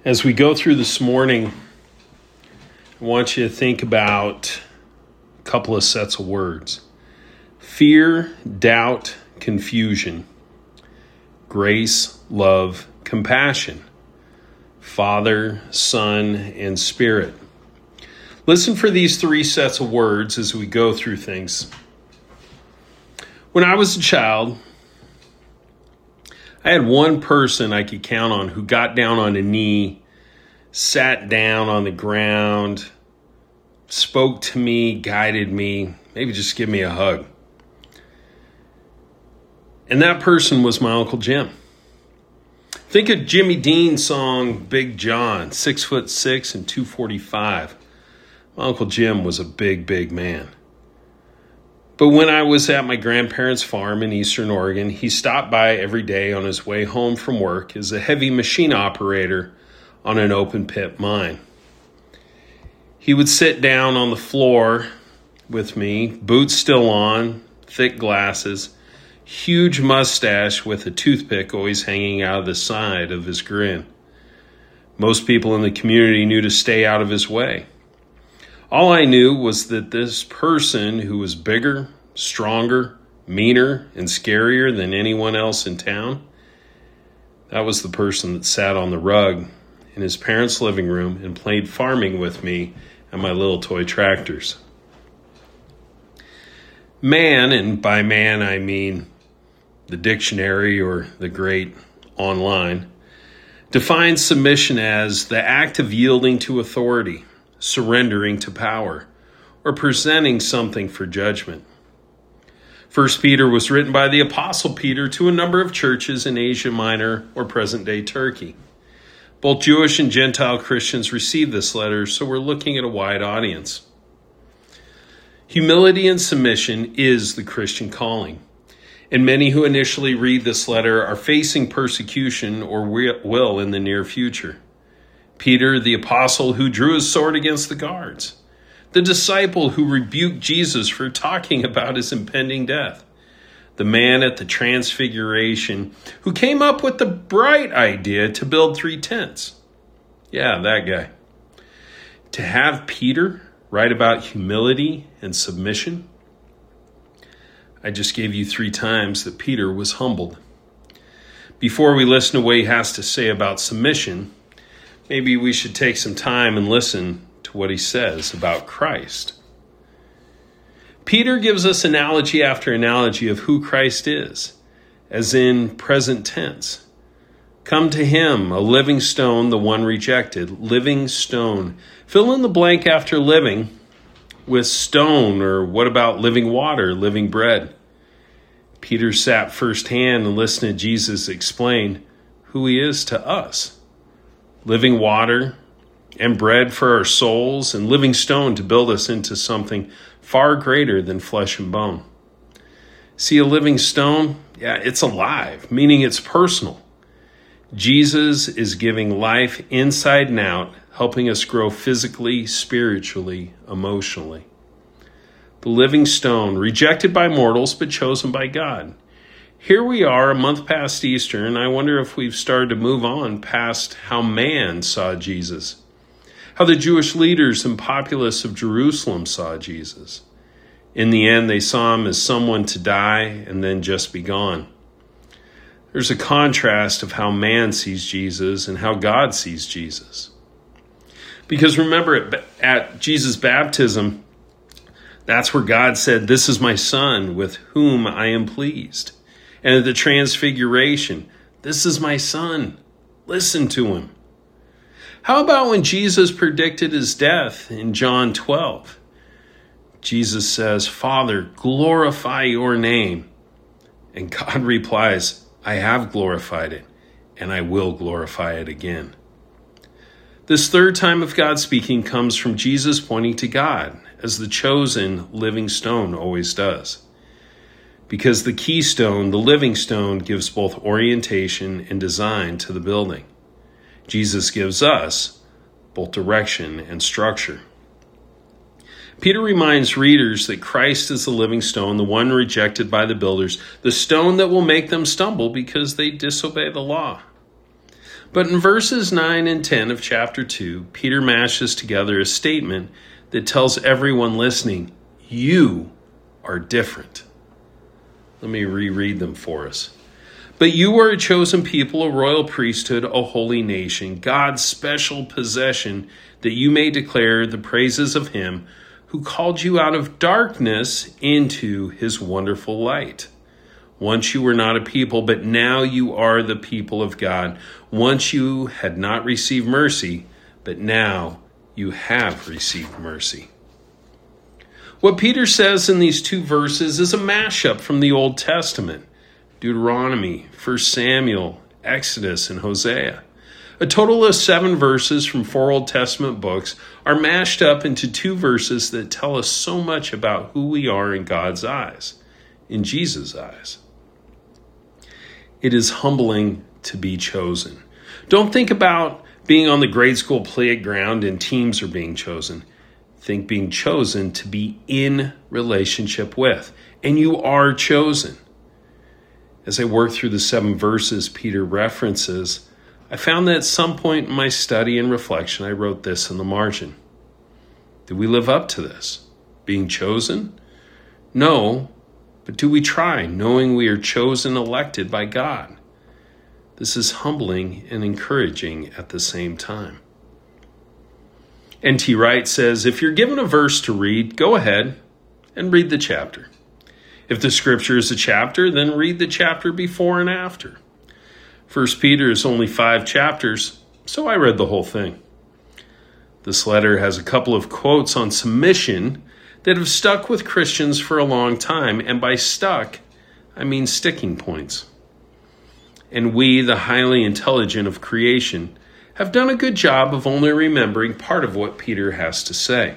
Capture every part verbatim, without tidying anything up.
As we go through this morning, I want you to think about a couple of sets of words. Fear, doubt, confusion. Grace, love, compassion. Father, Son, and Spirit. Listen for these three sets of words as we go through things. When I was a child, I had one person I could count on who got down on a knee, sat down on the ground, spoke to me, guided me, maybe just give me a hug. And that person was my Uncle Jim. Think of Jimmy Dean's song, Big John, six foot six and two forty-five. My Uncle Jim was a big, big man. But when I was at my grandparents' farm in Eastern Oregon, he stopped by every day on his way home from work as a heavy machine operator on an open pit mine. He would sit down on the floor with me, boots still on, thick glasses, huge mustache with a toothpick always hanging out of the side of his grin. Most people in the community knew to stay out of his way. All I knew was that this person who was bigger, stronger, meaner, and scarier than anyone else in town, that was the person that sat on the rug in his parents' living room and played farming with me and my little toy tractors. Man, and by man I mean the dictionary or the great online, defines submission as the act of yielding to authority, surrendering to power, or presenting something for judgment. First Peter was written by the Apostle Peter to a number of churches in Asia Minor or present-day Turkey. Both Jewish and Gentile Christians received this letter, so we're looking at a wide audience. Humility and submission is the Christian calling, and many who initially read this letter are facing persecution or will in the near future. Peter, the apostle who drew his sword against the guards. The disciple who rebuked Jesus for talking about his impending death. The man at the Transfiguration who came up with the bright idea to build three tents. Yeah, that guy. To have Peter write about humility and submission, I just gave you three times that Peter was humbled. Before we listen to what he has to say about submission, maybe we should take some time and listen to what he says about Christ. Peter gives us analogy after analogy of who Christ is, as in present tense. Come to him, a living stone, the one rejected. Living stone. Fill in the blank after living with stone, or what about living water, living bread? Peter sat firsthand and listened to Jesus explain who he is to us. Living water and bread for our souls, and living stone to build us into something far greater than flesh and bone. See, a living stone, yeah, it's alive, meaning it's personal. Jesus is giving life inside and out, helping us grow physically, spiritually, emotionally. The living stone, rejected by mortals, but chosen by God. Here we are a month past Easter, and I wonder if we've started to move on past how man saw Jesus, how the Jewish leaders and populace of Jerusalem saw Jesus. In the end, they saw him as someone to die and then just be gone. There's a contrast of how man sees Jesus and how God sees Jesus. Because remember, at, at Jesus' baptism, that's where God said, "This is my son with whom I am pleased." And at the Transfiguration, "This is my son. Listen to him." How about when Jesus predicted his death in John twelve? Jesus says, "Father, glorify your name." And God replies, "I have glorified it, and I will glorify it again." This third time of God speaking comes from Jesus pointing to God, as the chosen living stone always does. Because the keystone, the living stone, gives both orientation and design to the building. Jesus gives us both direction and structure. Peter reminds readers that Christ is the living stone, the one rejected by the builders, the stone that will make them stumble because they disobey the law. But in verses nine and ten of chapter two, Peter mashes together a statement that tells everyone listening, you are different. Let me reread them for us. But you are a chosen people, a royal priesthood, a holy nation, God's special possession, that you may declare the praises of him who called you out of darkness into his wonderful light. Once you were not a people, but now you are the people of God. Once you had not received mercy, but now you have received mercy. What Peter says in these two verses is a mashup from the Old Testament, Deuteronomy, First Samuel, Exodus, and Hosea. A total of seven verses from four Old Testament books are mashed up into two verses that tell us so much about who we are in God's eyes, in Jesus' eyes. It is humbling to be chosen. Don't think about being on the grade school playground and teams are being chosen. Think being chosen to be in relationship with, and you are chosen. As I worked through the seven verses Peter references, I found that at some point in my study and reflection, I wrote this in the margin. Do we live up to this? Being chosen? No, but do we try, knowing we are chosen, elected by God? This is humbling and encouraging at the same time. N T Wright says, if you're given a verse to read, go ahead and read the chapter. If the scripture is a chapter, then read the chapter before and after. First Peter is only five chapters, so I read the whole thing. This letter has a couple of quotes on submission that have stuck with Christians for a long time, and by stuck, I mean sticking points. And we, the highly intelligent of creation, have done a good job of only remembering part of what Peter has to say.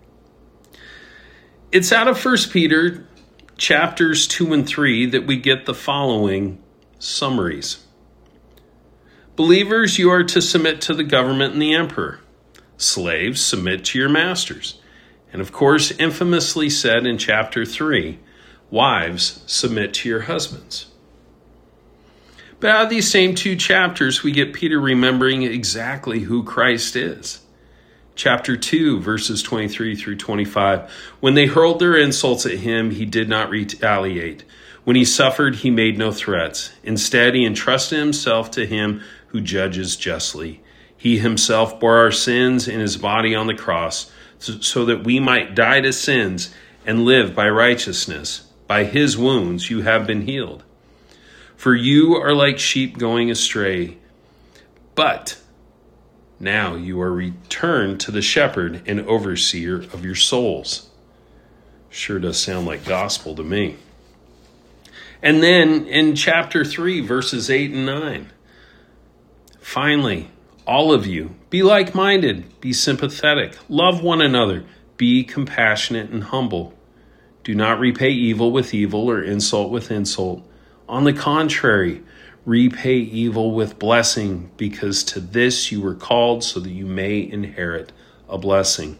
It's out of First Peter chapters two and three that we get the following summaries. Believers, you are to submit to the government and the emperor. Slaves, submit to your masters. And of course, infamously said in chapter three, wives, submit to your husbands. But out of these same two chapters, we get Peter remembering exactly who Christ is. Chapter two, verses twenty-three through twenty-five. When they hurled their insults at him, he did not retaliate. When he suffered, he made no threats. Instead, he entrusted himself to him who judges justly. He himself bore our sins in his body on the cross, so that we might die to sins and live by righteousness. By his wounds you have been healed. For you are like sheep going astray, but now you are returned to the shepherd and overseer of your souls. Sure does sound like gospel to me. And then in chapter three, verses eight and nine, finally, all of you, be like-minded, be sympathetic, love one another, be compassionate and humble. Do not repay evil with evil or insult with insult. On the contrary, repay evil with blessing, because to this you were called so that you may inherit a blessing.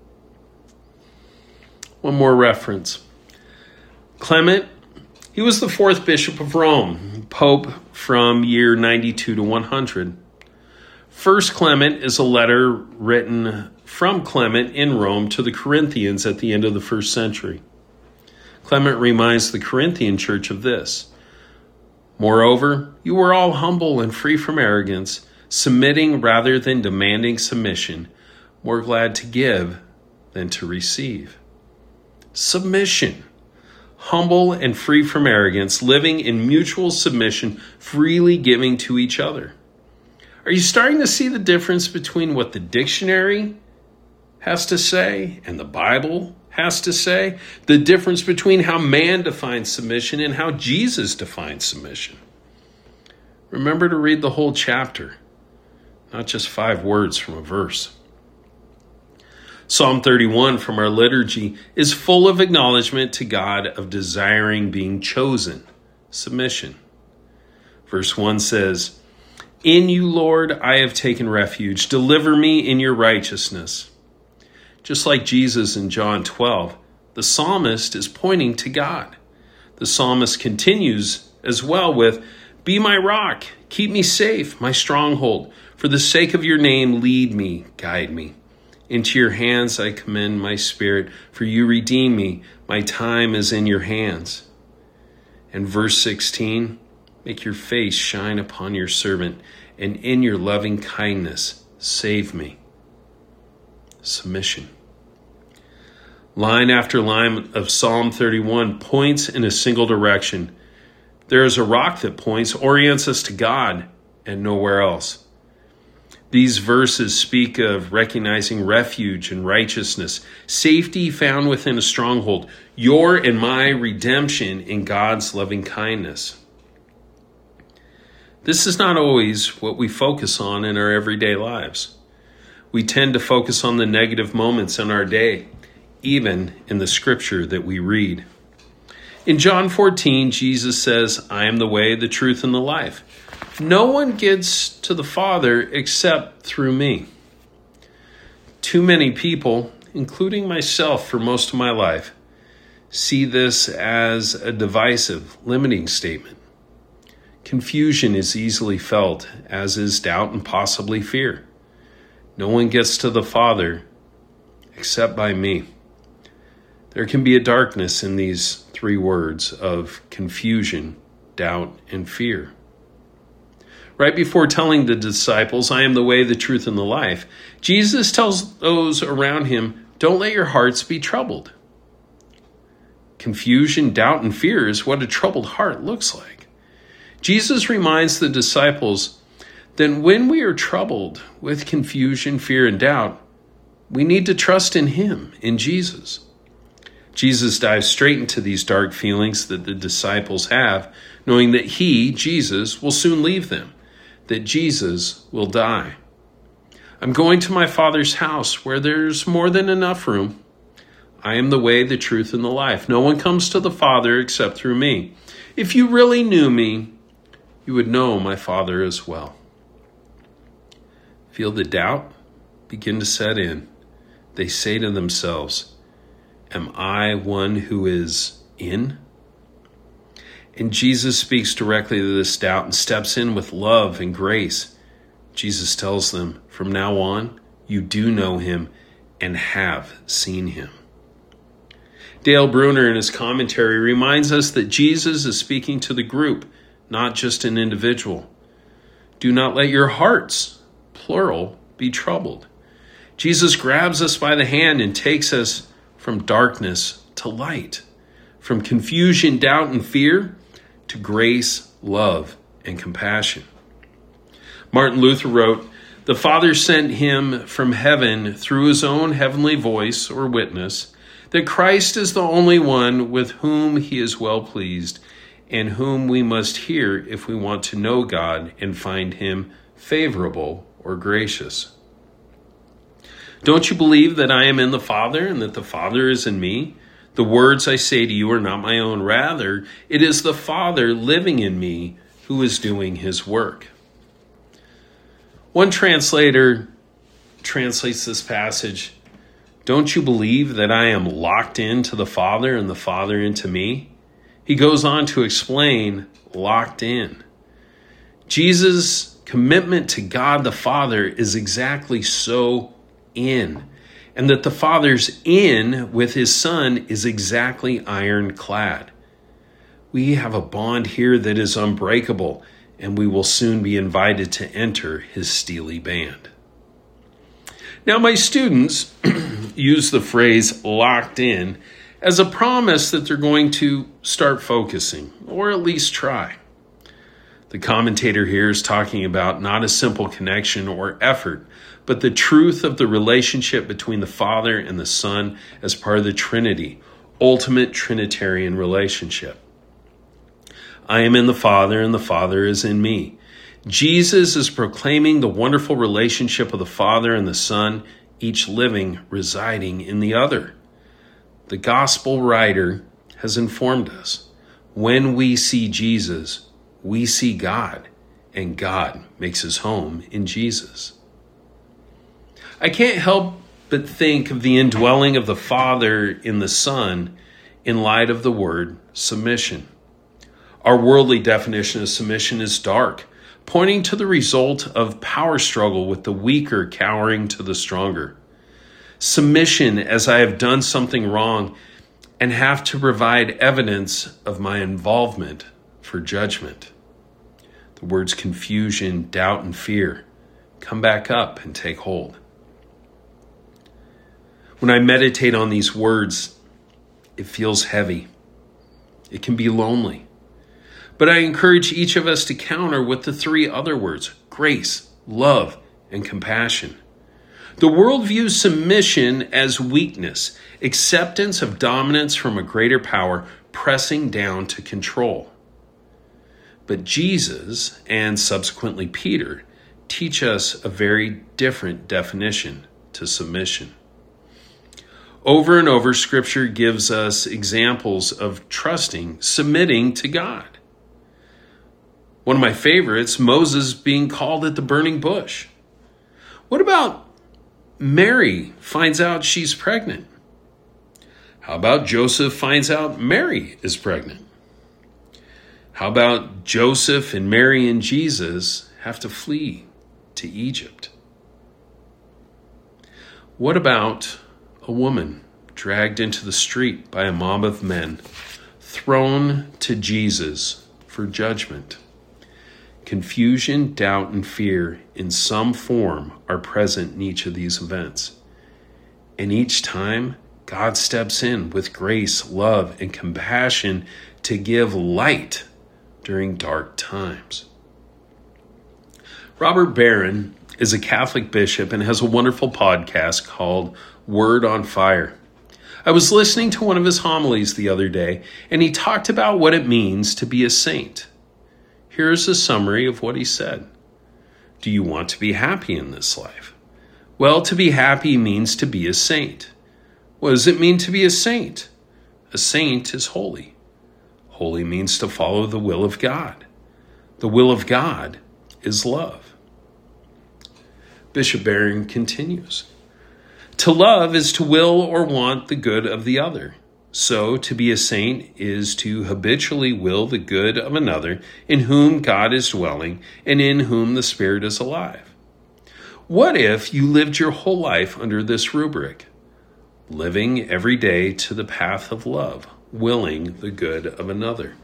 One more reference. Clement, he was the fourth bishop of Rome, pope from year ninety-two to one hundred. First Clement is a letter written from Clement in Rome to the Corinthians at the end of the first century. Clement reminds the Corinthian church of this. Moreover, you were all humble and free from arrogance, submitting rather than demanding submission, more glad to give than to receive. Submission. Humble and free from arrogance, living in mutual submission, freely giving to each other. Are you starting to see the difference between what the dictionary has to say and the Bible has to say? The difference between how man defines submission and how Jesus defines submission. Remember to read the whole chapter, not just five words from a verse. Psalm thirty-one from our liturgy is full of acknowledgement to God of desiring being chosen, submission. Verse one says, "In you, Lord, I have taken refuge. Deliver me in your righteousness." Just like Jesus in John twelve, the psalmist is pointing to God. The psalmist continues as well with, "Be my rock, Keep me safe, my stronghold. For the sake of your name, lead me, guide me. Into your hands I commend my spirit, for you redeem me. My time is in your hands. And verse sixteen, make your face shine upon your servant, and in your loving kindness save me. Submission. Line after line of Psalm thirty-one points in a single direction. There is a rock that points, orients us to God and nowhere else. These verses speak of recognizing refuge and righteousness, safety found within a stronghold, your and my redemption in God's loving kindness. This is not always what we focus on in our everyday lives. We tend to focus on the negative moments in our day, even in the scripture that we read. In John fourteen, Jesus says, I am the way, the truth, and the life. No one gets to the Father except through me. Too many people, including myself for most of my life, see this as a divisive, limiting statement. Confusion is easily felt, as is doubt and possibly fear. No one gets to the Father except by me. There can be a darkness in these three words of confusion, doubt, and fear. Right before telling the disciples, I am the way, the truth, and the life, Jesus tells those around him, don't let your hearts be troubled. Confusion, doubt, and fear is what a troubled heart looks like. Jesus reminds the disciples that when we are troubled with confusion, fear, and doubt, we need to trust in him, in Jesus. Jesus dives straight into these dark feelings that the disciples have, knowing that he, Jesus, will soon leave them, that Jesus will die. I'm going to my Father's house where there's more than enough room. I am the way, the truth, and the life. No one comes to the Father except through me. If you really knew me, you would know my Father as well. Feel the doubt begin to set in. They say to themselves, am I one who is in? And Jesus speaks directly to this doubt and steps in with love and grace. Jesus tells them, from now on, you do know him and have seen him. Dale Bruner, in his commentary, reminds us that Jesus is speaking to the group, not just an individual. Do not let your hearts, plural, be troubled. Jesus grabs us by the hand and takes us from darkness to light, from confusion, doubt, and fear to grace, love, and compassion. Martin Luther wrote, the Father sent him from heaven through his own heavenly voice or witness that Christ is the only one with whom he is well pleased and whom we must hear if we want to know God and find him favorable or gracious. Don't you believe that I am in the Father and that the Father is in me? The words I say to you are not my own. Rather, it is the Father living in me who is doing his work. One translator translates this passage, don't you believe that I am locked into the Father and the Father into me? He goes on to explain locked in. Jesus' commitment to God the Father is exactly so in. And that the Father's in with his Son is exactly ironclad. We have a bond here that is unbreakable, and we will soon be invited to enter his steely band. Now, my students use the phrase locked in as a promise that they're going to start focusing, or at least try. The commentator here is talking about not a simple connection or effort, but the truth of the relationship between the Father and the Son as part of the Trinity, ultimate Trinitarian relationship. I am in the Father and the Father is in me. Jesus is proclaiming the wonderful relationship of the Father and the Son, each living, residing in the other. The gospel writer has informed us, when we see Jesus, we see God, and God makes his home in Jesus. I can't help but think of the indwelling of the Father in the Son in light of the word submission. Our worldly definition of submission is dark, pointing to the result of power struggle with the weaker cowering to the stronger. Submission as I have done something wrong and have to provide evidence of my involvement for judgment. The words confusion, doubt, and fear come back up and take hold. When I meditate on these words, it feels heavy. It can be lonely. But I encourage each of us to counter with the three other words: grace, love, and compassion. The world views submission as weakness, acceptance of dominance from a greater power, pressing down to control. But Jesus, and subsequently Peter, teach us a very different definition to submission. Over and over, Scripture gives us examples of trusting, submitting to God. One of my favorites, Moses being called at the burning bush. What about Mary finds out she's pregnant? How about Joseph finds out Mary is pregnant? How about Joseph and Mary and Jesus have to flee to Egypt? What about a woman dragged into the street by a mob of men, thrown to Jesus for judgment? Confusion, doubt, and fear in some form are present in each of these events. And each time, God steps in with grace, love, and compassion to give light during dark times. Robert Barron is a Catholic bishop and has a wonderful podcast called Word on Fire. I was listening to one of his homilies the other day, and he talked about what it means to be a saint. Here's a summary of what he said. Do you want to be happy in this life? Well, to be happy means to be a saint. What does it mean to be a saint? A saint is holy. Holy means to follow the will of God. The will of God is love. Bishop Barron continues. To love is to will or want the good of the other. So, to be a saint is to habitually will the good of another in whom God is dwelling and in whom the Spirit is alive. What if you lived your whole life under this rubric? Living every day to the path of love, willing the good of another.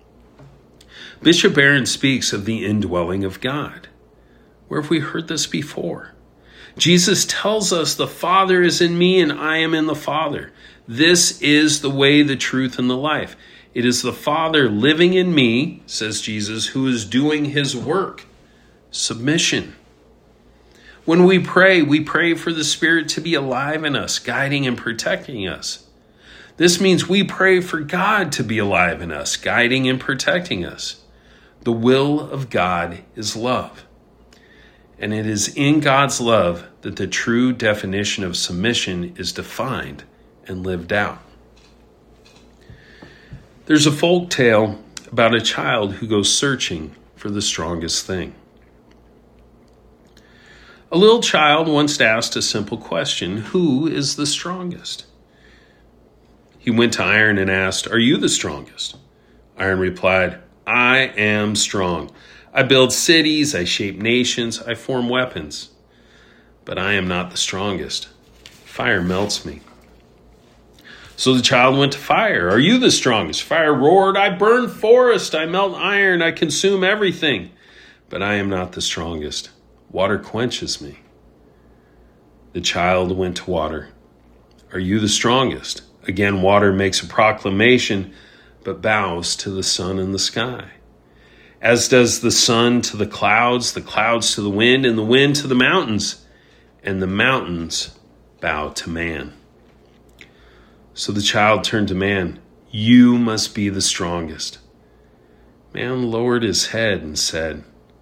Bishop Barron speaks of the indwelling of God. Where have we heard this before? Jesus tells us the Father is in me and I am in the Father. This is the way, the truth, and the life. It is the Father living in me, says Jesus, who is doing his work. Submission. When we pray, we pray for the Spirit to be alive in us, guiding and protecting us. This means we pray for God to be alive in us, guiding and protecting us. The will of God is love. And it is in God's love that the true definition of submission is defined and lived out. There's a folk tale about a child who goes searching for the strongest thing. A little child once asked a simple question: who is the strongest? He went to Iron and asked, "Are you the strongest?" Iron replied, "I am strong. I build cities, I shape nations, I form weapons. But I am not the strongest. Fire melts me." So the child went to Fire. "Are you the strongest?" Fire roared, "I burn forest, I melt iron, I consume everything. But I am not the strongest. Water quenches me." The child went to Water. "Are you the strongest?" Again, Water makes a proclamation, but bows to the sun and the sky. As does the sun to the clouds, the clouds to the wind, and the wind to the mountains, and the mountains bow to man. So the child turned to man. "You must be the strongest." Man lowered his head and said,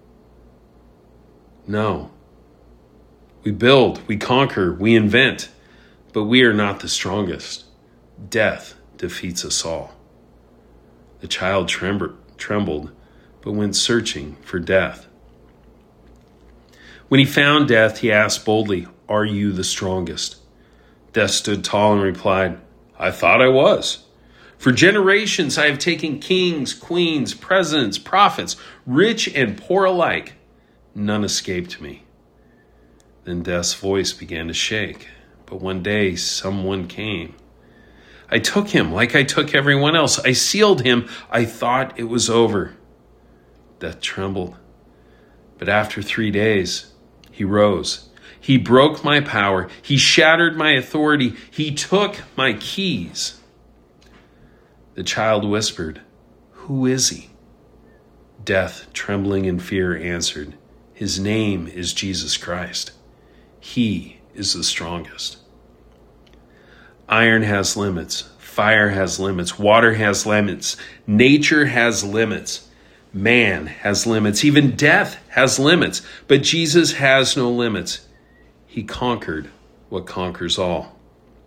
"No. We build, we conquer, we invent, but we are not the strongest. Death defeats us all." The child trembled, but went searching for death. When he found death, he asked boldly, "Are you the strongest?" Death stood tall and replied, "I thought I was. For generations I have taken kings, queens, presidents, prophets, rich and poor alike. None escaped me. Then death's voice began to shake. But one day someone came. I took him like I took everyone else. I sealed him. I thought it was over. Death trembled. But after three days, he rose. He broke my power. He shattered my authority. He took my keys. The child whispered, "Who is he?" Death, trembling in fear, answered, "His name is Jesus Christ. He is the strongest." Iron has limits. Fire has limits. Water has limits. Nature has limits. Man has limits. Even death has limits. But Jesus has no limits. He conquered what conquers all.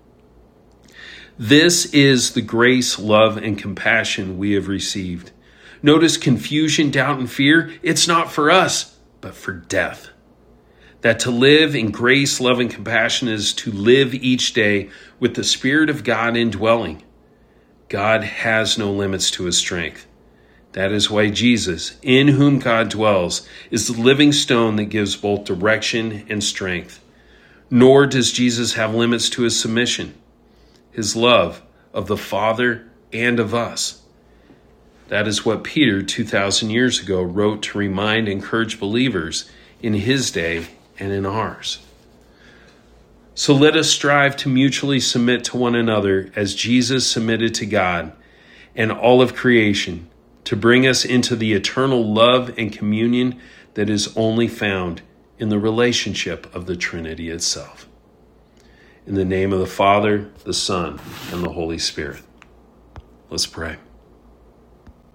This is the grace, love, and compassion we have received. Notice confusion, doubt, and fear. It's not for us, but for death. That to live in grace, love, and compassion is to live each day with the Spirit of God indwelling. God has no limits to his strength. That is why Jesus, in whom God dwells, is the living stone that gives both direction and strength. Nor does Jesus have limits to his submission, his love of the Father and of us. That is what Peter, two thousand years ago, wrote to remind and encourage believers in his day and in ours. So let us strive to mutually submit to one another as Jesus submitted to God and all of creation, to bring us into the eternal love and communion that is only found in the relationship of the Trinity itself. In the name of the Father, the Son, and the Holy Spirit. Let's pray.